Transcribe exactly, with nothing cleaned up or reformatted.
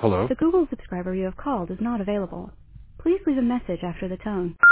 Hello? The Google subscriber you have called is not available. Please leave a message after the tone.